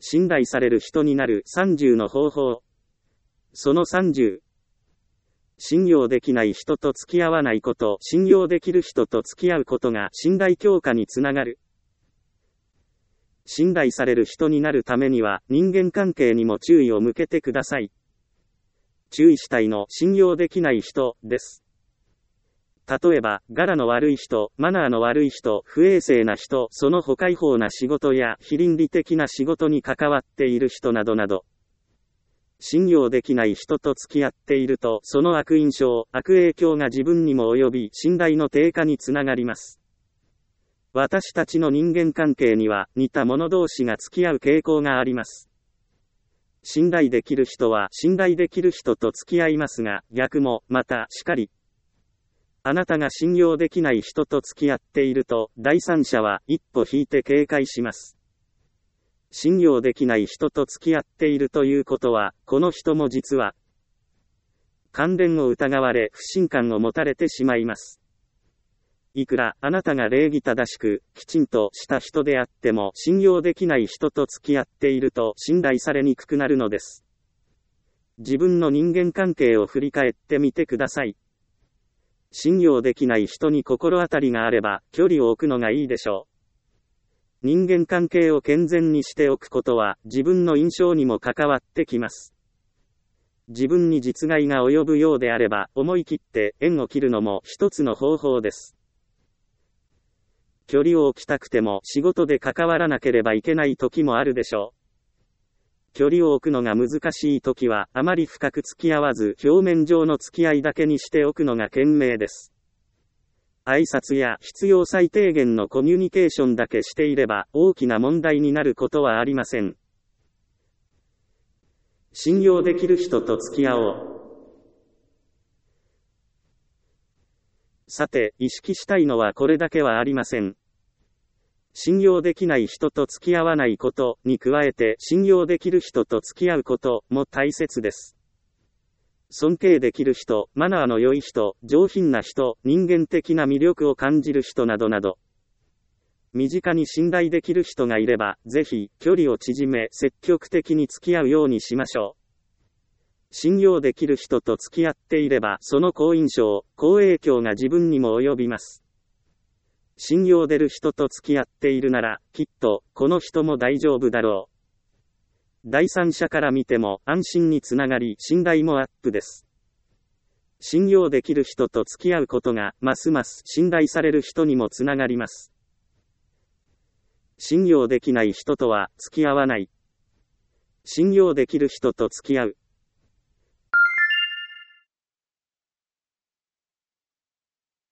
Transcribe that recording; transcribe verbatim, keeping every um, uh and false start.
信頼される人になるさんじゅうの方法。そのさんじゅう。信用できない人と付き合わないこと、信用できる人と付き合うことが信頼強化につながる。信頼される人になるためには人間関係にも注意を向けてください。注意したいの信用できない人です。例えば、柄の悪い人、マナーの悪い人、不衛生な人、その他違法な仕事や非倫理的な仕事に関わっている人などなど。信用できない人と付き合っていると、その悪印象、悪影響が自分にも及び、信頼の低下につながります。私たちの人間関係には、似た者同士が付き合う傾向があります。信頼できる人は、信頼できる人と付き合いますが、逆も、また、しかり。あなたが信用できない人と付き合っていると、第三者は、一歩引いて警戒します。信用できない人と付き合っているということは、この人も実は、関連を疑われ、不信感を持たれてしまいます。いくら、あなたが礼儀正しく、きちんとした人であっても、信用できない人と付き合っていると、信頼されにくくなるのです。自分の人間関係を振り返ってみてください。信用できない人に心当たりがあれば、距離を置くのがいいでしょう。人間関係を健全にしておくことは、自分の印象にも関わってきます。自分に実害が及ぶようであれば、思い切って縁を切るのも一つの方法です。距離を置きたくても仕事で関わらなければいけない時もあるでしょう。距離を置くのが難しい時は、あまり深く付き合わず、表面上の付き合いだけにしておくのが賢明です。挨拶や必要最低限のコミュニケーションだけしていれば、大きな問題になることはありません。信用できる人と付き合おう。さて、意識したいのはこれだけはありません。信用できない人と付き合わないことに加えて、信用できる人と付き合うことも大切です。尊敬できる人、マナーの良い人、上品な人、人間的な魅力を感じる人などなど。身近に信頼できる人がいれば、ぜひ、距離を縮め、積極的に付き合うようにしましょう。信用できる人と付き合っていれば、その好印象、好影響が自分にも及びます。信用でる人と付き合っているなら、きっと、この人も大丈夫だろう。第三者から見ても安心につながり、信頼もアップです。信用できる人と付き合うことが、ますます信頼される人にもつながります。信用できない人とは付き合わない。信用できる人と付き合う。